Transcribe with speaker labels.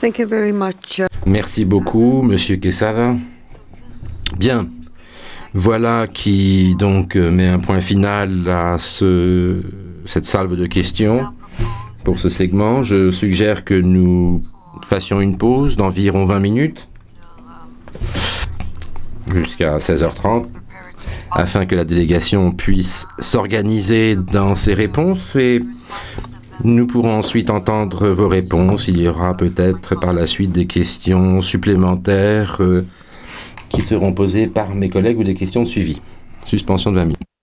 Speaker 1: Thank you very much.
Speaker 2: Merci beaucoup, Monsieur Quesada. Bien, voilà qui donc met un point final à cette salve de questions pour ce segment. Je suggère que nous fassions une pause d'environ 20 minutes jusqu'à 16h30 afin que la délégation puisse s'organiser dans ses réponses et nous pourrons ensuite entendre vos réponses. Il y aura peut-être par la suite des questions supplémentaires qui seront posées par mes collègues ou des questions de suivi. Suspension de 20 minutes.